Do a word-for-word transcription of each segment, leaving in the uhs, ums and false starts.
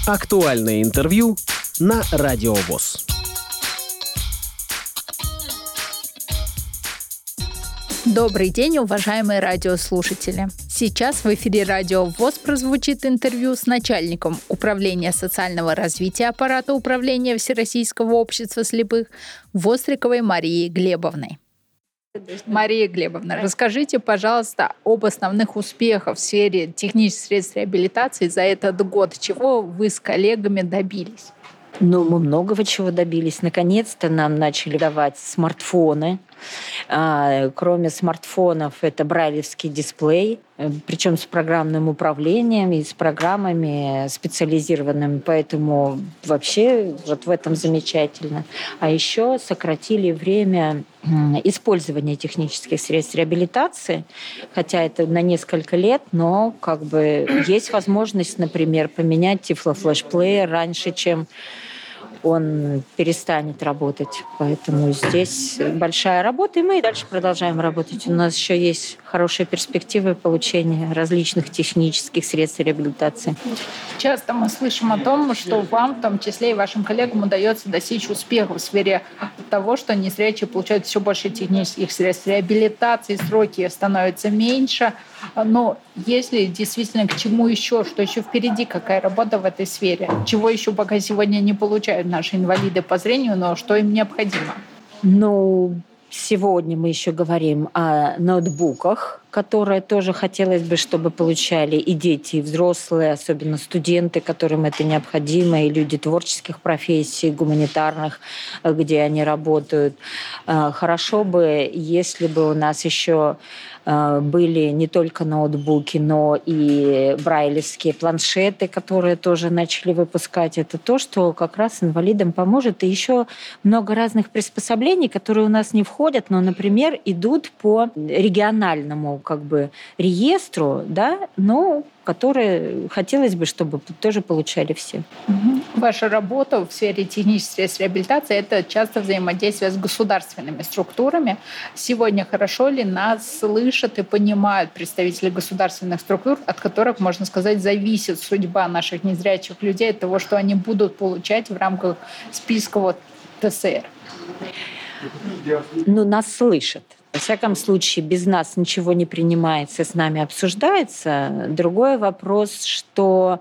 Актуальное интервью на Радио ВОС. Добрый день, уважаемые радиослушатели! Сейчас в эфире Радио ВОС прозвучит интервью с начальником Управления социального развития аппарата управления Всероссийского общества слепых Востриковой Марией Глебовной. Мария Глебовна, расскажите, пожалуйста, об основных успехах в сфере технических средств реабилитации за этот год. Чего вы с коллегами добились? Ну, мы многого чего добились. Наконец-то нам начали давать смартфоны. А, кроме смартфонов, это брайлевский дисплей, причем с программным управлением и с программами специализированными. Поэтому вообще вот в этом замечательно. А еще сократили время использования технических средств реабилитации, хотя это на несколько лет, но как бы есть возможность, например, поменять тифлофлешплеер раньше, чем он перестанет работать. Поэтому здесь большая работа, и мы и дальше продолжаем работать. У нас еще есть хорошие перспективы получения различных технических средств реабилитации. Часто мы слышим о том, что вам, в том числе и вашим коллегам, удается достичь успеха в сфере того, что незрячие получают все больше технических средств реабилитации, сроки становятся меньше. Но если действительно к чему еще, что еще впереди, какая работа в этой сфере, чего еще пока сегодня не получают наши инвалиды по зрению, но что им необходимо? Ну, сегодня мы еще говорим о ноутбуках, которые тоже хотелось бы, чтобы получали и дети, и взрослые, особенно студенты, которым это необходимо, и люди творческих профессий, гуманитарных, где они работают. Хорошо бы, если бы у нас еще были не только ноутбуки, но и брайлевские планшеты, которые тоже начали выпускать. Это то, что как раз инвалидам поможет. И еще много разных приспособлений, которые у нас не входят, но, например, идут по региональному как бы реестру, да, но которые хотелось бы, чтобы тоже получали все. Угу. Ваша работа в сфере технических средств реабилитации – это часто взаимодействие с государственными структурами. Сегодня хорошо ли нас слышат и понимают представители государственных структур, от которых, можно сказать, зависит судьба наших незрячих людей, от того, что они будут получать в рамках списка вот ТСР? Ну, нас слышат. Во всяком случае, без нас ничего не принимается, с нами обсуждается. Другой вопрос, что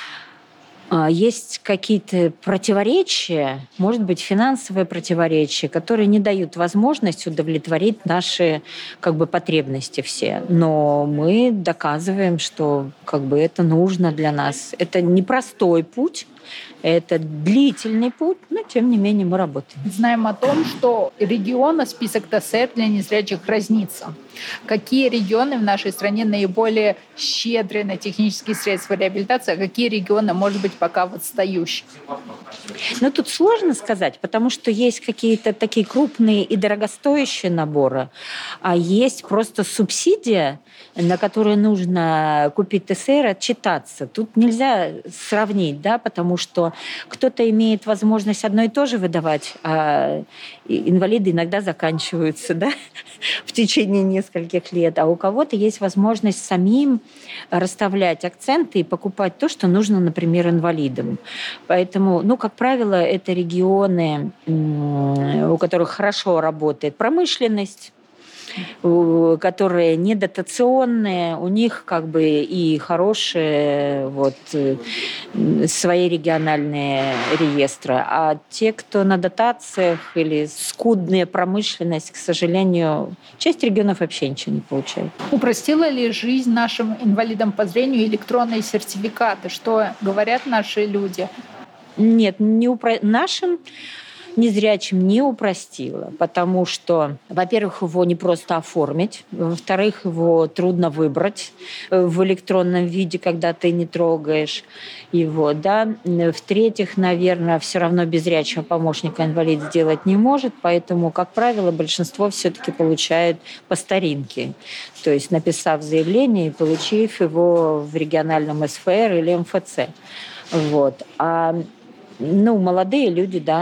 есть какие-то противоречия, может быть, финансовые противоречия, которые не дают возможность удовлетворить наши как бы, потребности все. Но мы доказываем, что как бы, это нужно для нас. Это непростой путь, это длительный путь, но тем не менее мы работаем. Знаем о том, что регионы список ТСР для незрячих разнится. Какие регионы в нашей стране наиболее щедрые на технические средства реабилитации, а какие регионы, может быть, пока в отстающих? Ну, тут сложно сказать, потому что есть какие-то такие крупные и дорогостоящие наборы, а есть просто субсидия, на которую нужно купить ТСР, отчитаться. Тут нельзя сравнить, да, потому что кто-то имеет возможность одно и то же выдавать, а инвалиды иногда заканчиваются, да, в течение нескольких лет, а у кого-то есть возможность самим расставлять акценты и покупать то, что нужно, например, инвалидам. Поэтому, ну, как правило, это регионы, у которых хорошо работает промышленность, которые не дотационные, у них как бы и хорошие вот, свои региональные реестры. А те, кто на дотациях или скудная промышленность, к сожалению, часть регионов вообще ничего не получает. Упростила ли жизнь нашим инвалидам по зрению электронные сертификаты? Что говорят наши люди? Нет, не упро... нашим незрячим не упростила, потому что, во-первых, его не просто оформить, во-вторых, его трудно выбрать в электронном виде, когда ты не трогаешь его, да. В-третьих, наверное, все равно без зрячего помощника инвалид сделать не может, поэтому, как правило, большинство все-таки получает по старинке, то есть написав заявление и получив его в региональном эс эф эр или эм эф цэ. Вот. А, ну, молодые люди, да,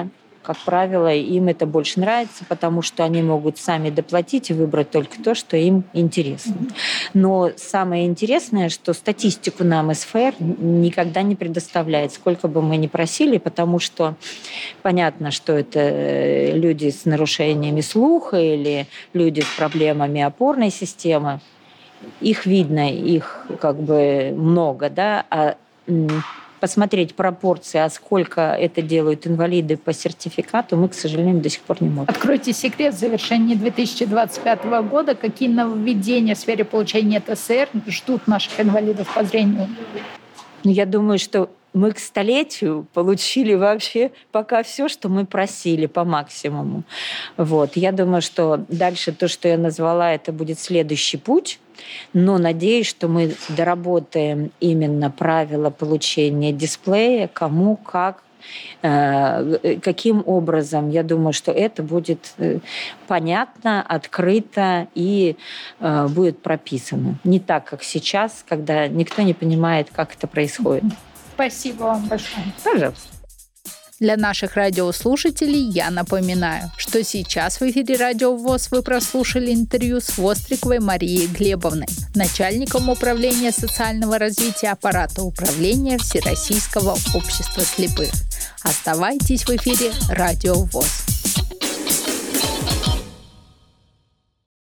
как правило, им это больше нравится, потому что они могут сами доплатить и выбрать только то, что им интересно. Но самое интересное, что статистику нам эс эф эр никогда не предоставляет, сколько бы мы ни просили, потому что понятно, что это люди с нарушениями слуха или люди с проблемами опорной системы. Их видно, их как бы много, да, а посмотреть пропорции, а сколько это делают инвалиды по сертификату, мы, к сожалению, до сих пор не можем. Откройте секрет, в завершении две тысячи двадцать пятого года какие нововведения в сфере получения тэ эс эр ждут наших инвалидов по зрению? Ну, я думаю, что мы к столетию получили вообще пока все, что мы просили по максимуму. Вот. Я думаю, что дальше то, что я назвала, это будет следующий путь. Но надеюсь, что мы доработаем именно правила получения дисплея, кому, как, каким образом. Я думаю, что это будет понятно, открыто и будет прописано. Не так, как сейчас, когда никто не понимает, как это происходит. Спасибо вам большое. Пожалуйста. Для наших радиослушателей я напоминаю, что сейчас в эфире Радио ВОС вы прослушали интервью с Востриковой Марией Глебовной, начальником управления социального развития аппарата управления Всероссийского общества слепых. Оставайтесь в эфире Радио ВОС.